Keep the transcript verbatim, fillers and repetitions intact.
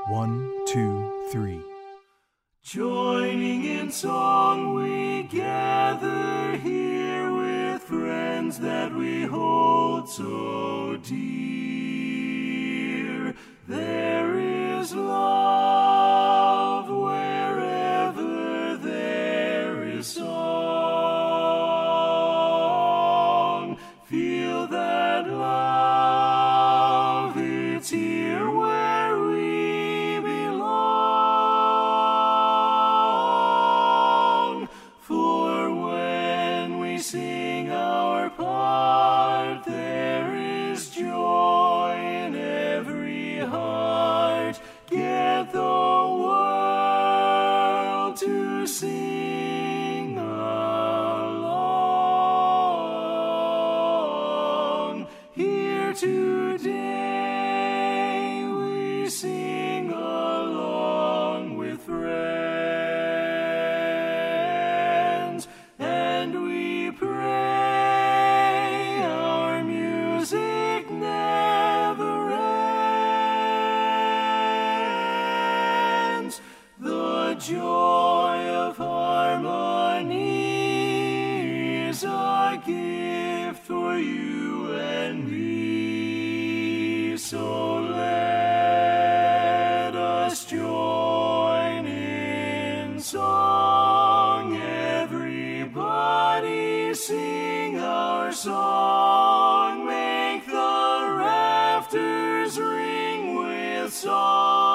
One, two, three. Joining in song we gather here with friends that we hold so dear. There is love wherever there is song. Feel that love, it's here where we belong. For when we sing our part, there is joy in every heart. Get the world to sing along. Here today we sing along with friends, and we pray our music never ends. The joy of harmony is a gift for you and me. So let us join in song. Everybody sing our song. Make the rafters ring with song.